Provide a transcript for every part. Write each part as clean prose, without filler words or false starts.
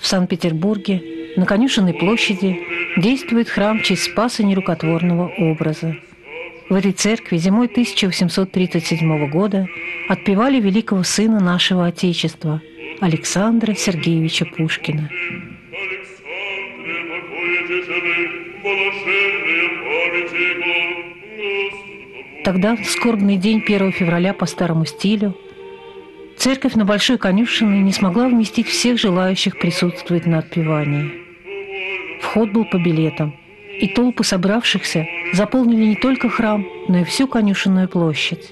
Санкт-Петербурге на Конюшенной площади действует храм в честь Спаса Нерукотворного образа. В этой церкви зимой 1837 года отпевали великого сына нашего Отечества Александра Сергеевича Пушкина. Тогда, в скорбный день 1 февраля по старому стилю, церковь на Большой Конюшенной не смогла вместить всех желающих присутствовать на отпевании. Вход был по билетам, и толпы собравшихся заполнили не только храм, но и всю Конюшенную площадь.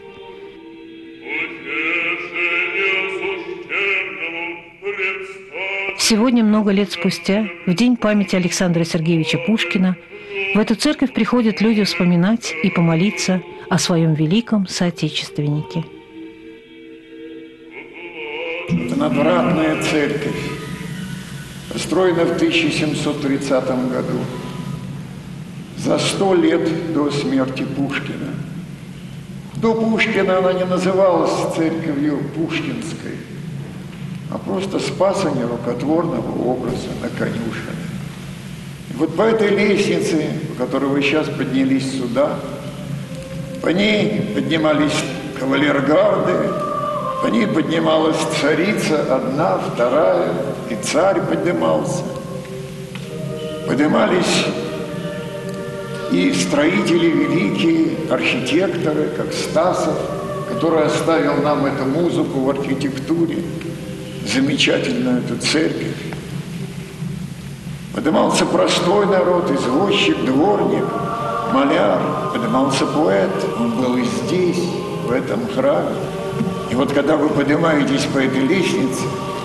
Сегодня, много лет спустя, в день памяти Александра Сергеевича Пушкина, в эту церковь приходят люди вспоминать и помолиться о своем великом соотечественнике. Это надвратная церковь, построена в 1730 году, за 100 лет до смерти Пушкина. До Пушкина она не называлась церковью Пушкинской, а просто Спаса Нерукотворного образа на Конюшенной. И вот по этой лестнице, по которой вы сейчас поднялись сюда, по ней поднимались кавалергарды, по ней поднималась царица одна, вторая, и царь поднимался. Поднимались и строители великие, архитекторы, как Стасов, который оставил нам эту музыку в архитектуре, замечательную эту церковь. Поднимался простой народ, извозчик, дворник, маляр, поднимался поэт, он был и здесь, в этом храме. И вот когда вы поднимаетесь по этой лестнице,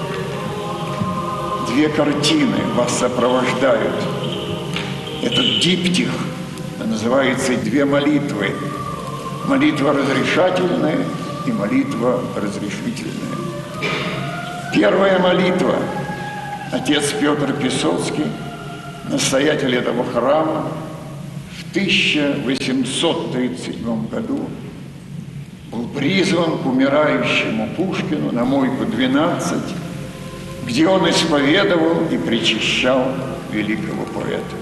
две картины вас сопровождают. Этот диптих называется «Две молитвы». Молитва разрешательная и молитва разрешительная. Первая молитва. Отец Петр Песоцкий, настоятель этого храма, в 1837 году был призван к умирающему Пушкину на Мойку 12, где он исповедовал и причащал великого поэта.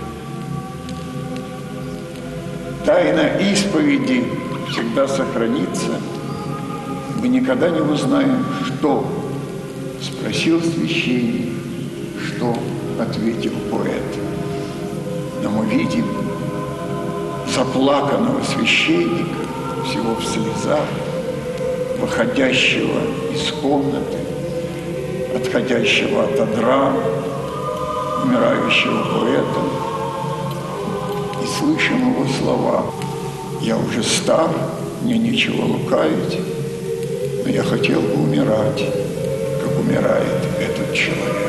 Тайна исповеди всегда сохранится. Мы никогда не узнаем, что спросил священник, что ответил поэт. Но мы видим заплаканного священника, всего в слезах, выходящего из комнаты, отходящего от одра, умирающего поэта, и слышим его слова: «Я уже стар, мне нечего лукавить, но я хотел бы умирать, как умирает этот человек».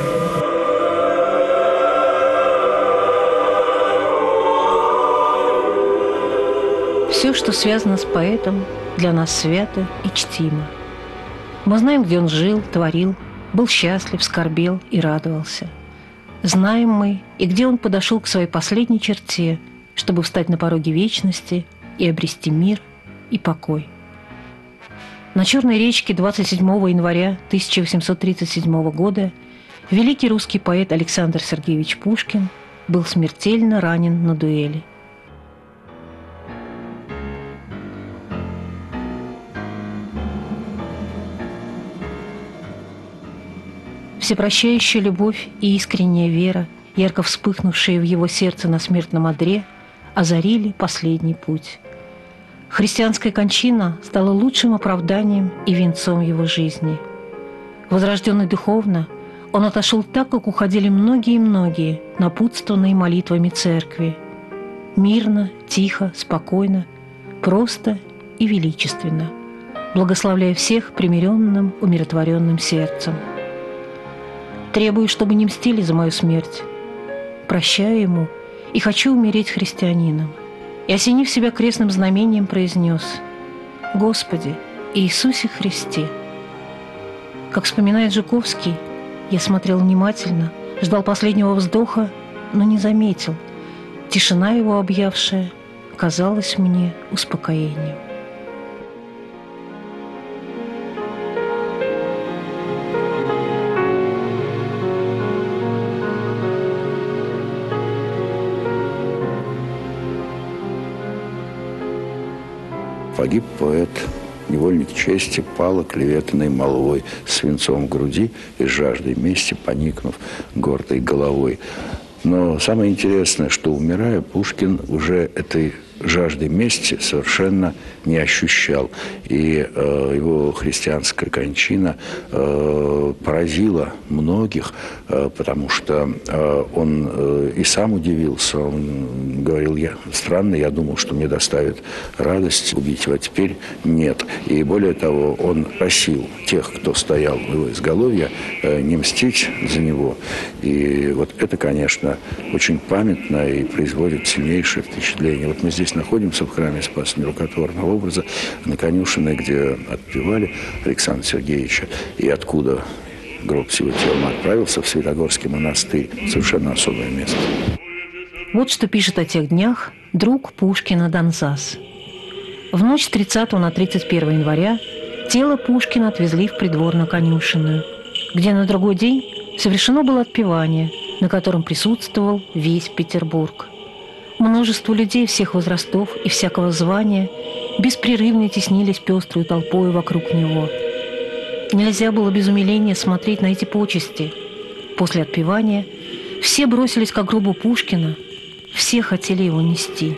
Все, что связано с поэтом, для нас свято и чтимо. Мы знаем, где он жил, творил, был счастлив, скорбел и радовался. Знаем мы, и где он подошел к своей последней черте, чтобы встать на пороге вечности и обрести мир и покой. На Черной речке 27 января 1837 года великий русский поэт Александр Сергеевич Пушкин был смертельно ранен на дуэли. Всепрощающая любовь и искренняя вера, ярко вспыхнувшие в его сердце на смертном одре, озарили последний путь. Христианская кончина стала лучшим оправданием и венцом его жизни. Возрожденный духовно, он отошел так, как уходили многие-многие, напутствованные молитвами церкви. Мирно, тихо, спокойно, просто и величественно, благословляя всех примиренным, умиротворенным сердцем. Требую, чтобы не мстили за мою смерть. Прощаю ему и хочу умереть христианином. И, осенив себя крестным знамением, произнес: «Господи, Иисусе Христе». Как вспоминает Жуковский, я смотрел внимательно, ждал последнего вздоха, но не заметил. Тишина его объявшая казалась мне успокоением. погиб поэт, невольник чести, пал оклеветанный молвой, свинцом в груди и жаждой мести поникнув гордой головой. Но самое интересное, что, умирая, Пушкин уже этой жажды мести совершенно не ощущал. И его христианская кончина поразила многих, потому что он и сам удивился. Он говорил: странно, я думал, что мне доставит радость убить его, а теперь нет. И более того, он просил тех, кто стоял у его изголовья, не мстить за него. И вот это, конечно, очень памятно и производит сильнейшее впечатление. Вот мы здесь находимся в храме Спаса Нерукотворного образа на конюшиной, где отпевали Александра Сергеевича, и откуда гроб с его телом отправился в Святогорский монастырь. Совершенно особое место. Вот что пишет о тех днях друг Пушкина Донзас. В ночь с 30 на 31 января тело Пушкина отвезли в придворно-конюшенную, где на другой день совершено было отпевание, на котором присутствовал весь Петербург. Множество людей всех возрастов и всякого звания беспрерывно теснились пестрой толпой вокруг него. Нельзя было без умиления смотреть на эти почести. После отпевания все бросились к гробу Пушкина, все хотели его нести.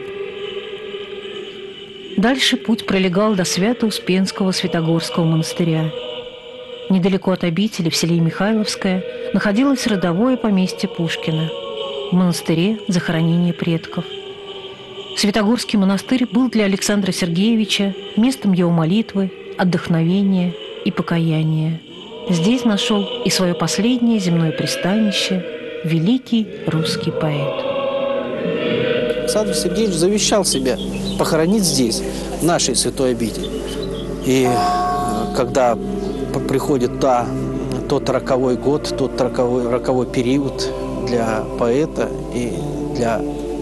Дальше путь пролегал до Свято-Успенского Святогорского монастыря. Недалеко от обители, в селе Михайловское, находилось родовое поместье Пушкина. В монастыре захоронение предков. Святогорский монастырь был для Александра Сергеевича местом его молитвы, отдохновения и покаяния. Здесь нашел и свое последнее земное пристанище великий русский поэт. Александр Сергеевич завещал себя похоронить здесь, в нашей святой обители. И когда приходит тот роковой год, тот роковой период для поэта и для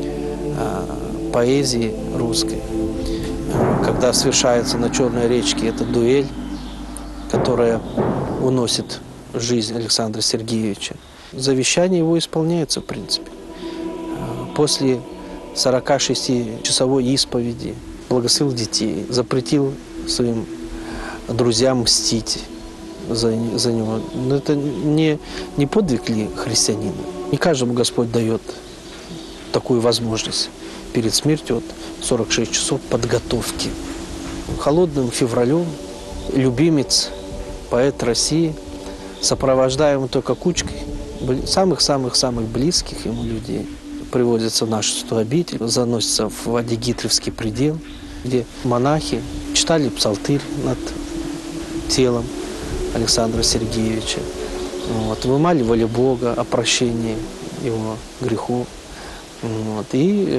поэзии русской, когда совершается на Черной речке эта дуэль, которая уносит жизнь Александра Сергеевича, завещание его исполняется, в принципе. После 46-часовой исповеди благословил детей, запретил своим друзьям мстить за него. Но это не подвиг ли христианина? Не каждому Господь дает такую возможность перед смертью, 46 часов подготовки. Холодным февралем любимец, поэт России, сопровождаемый только кучкой самых-самых-самых близких ему людей, приводится в нашу святую обитель, заносится в Адигитровский предел, где монахи читали псалтырь над телом Александра Сергеевича, вымаливали Бога о прощении его грехов. И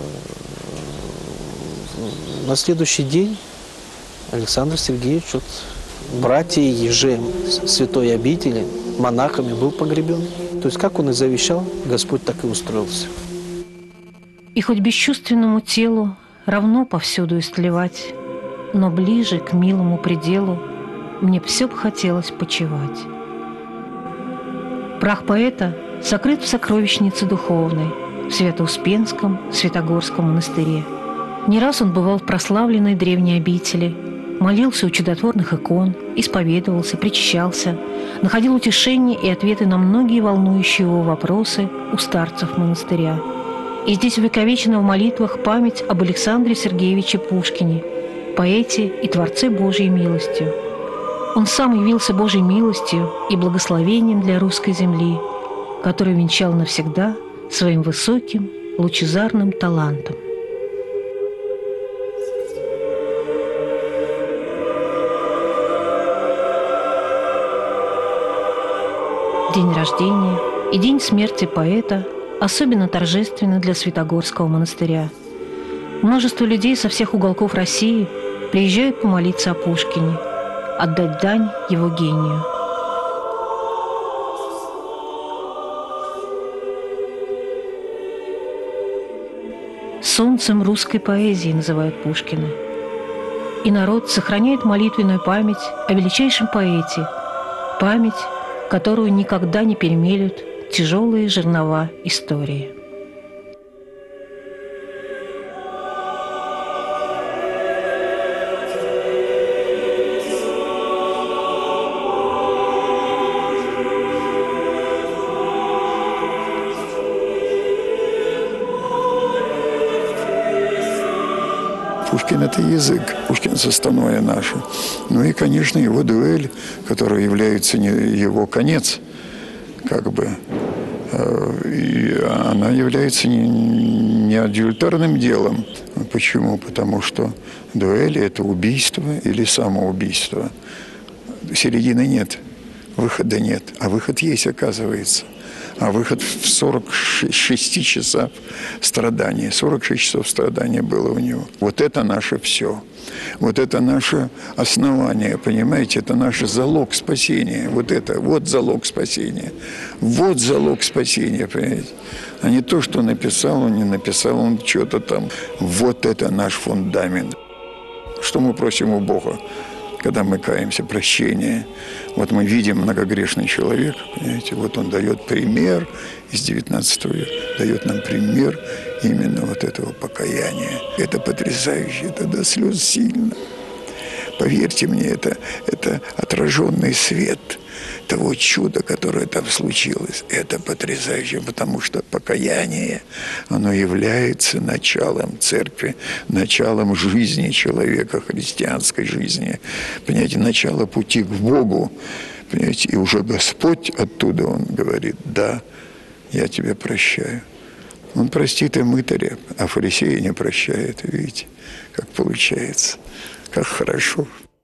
на следующий день Александр Сергеевич, братья Ежем святой обители, монахами был погребен. То есть, как он и завещал, Господь так и устроился. И хоть бесчувственному телу равно повсюду истлевать, но ближе к милому пределу мне все б хотелось почивать. Прах поэта сокрыт в сокровищнице духовной, в Свято-Успенском Святогорском монастыре. Не раз он бывал в прославленной древней обители, молился у чудотворных икон, исповедовался, причащался, находил утешение и ответы на многие волнующие его вопросы у старцев монастыря. И здесь увековечена в молитвах память об Александре Сергеевиче Пушкине, поэте и творце Божьей милостью. Он сам явился Божьей милостью и благословением для русской земли, который венчал навсегда своим высоким, лучезарным талантом. День рождения и день смерти поэта особенно торжественны для Святогорского монастыря. Множество людей со всех уголков России приезжают помолиться о Пушкине, отдать дань его гению. Солнцем русской поэзии называют Пушкина. И народ сохраняет молитвенную память о величайшем поэте, память, которую никогда не перемелют тяжелые жернова истории. Пушкин – это язык, Пушкин – составное наше. Ну и, конечно, его дуэль, которая является не его конец, как бы, и она является не адюльтарным делом. Почему? Потому что дуэль – это убийство или самоубийство. Середины нет, выхода нет, а выход есть, оказывается. А выход в 46 часов страдания. 46 часов страдания было у него. Вот это наше все. Вот это наше основание, понимаете? Это наш залог спасения. Вот это, вот залог спасения. Вот залог спасения, понимаете? А не то, что написал он, не написал он что-то там. Вот это наш фундамент. Что мы просим у Бога, когда мы каемся, прощения. Вот мы видим многогрешный человек, понимаете, вот он дает пример из 19 века, дает нам пример именно вот этого покаяния. Это потрясающе, это до слез сильно. Поверьте мне, это отраженный свет того чуда, которое там случилось. Это потрясающе, потому что покаяние, оно является началом церкви, началом жизни человека, христианской жизни. Понимаете, начало пути к Богу. Понимаете, и уже Господь оттуда, Он говорит: да, я тебя прощаю. Он простит и мытаря, а фарисея не прощает. Видите, как получается, как хорошо.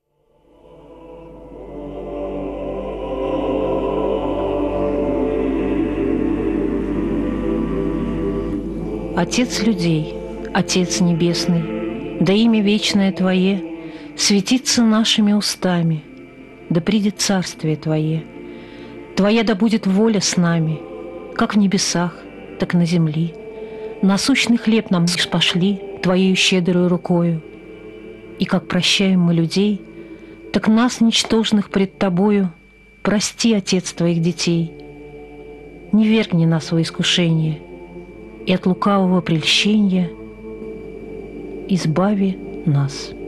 Отец людей, Отец Небесный, да имя вечное Твое светится нашими устами, да придет царствие Твое. Твоя да будет воля с нами, как в небесах, так на земли. Насущный хлеб нам пошли Твоею щедрою рукою. И как прощаем мы людей, так нас, ничтожных пред Тобою, прости, Отец Твоих детей. Не вергни нас во искушение, и от лукавого прельщения избави нас.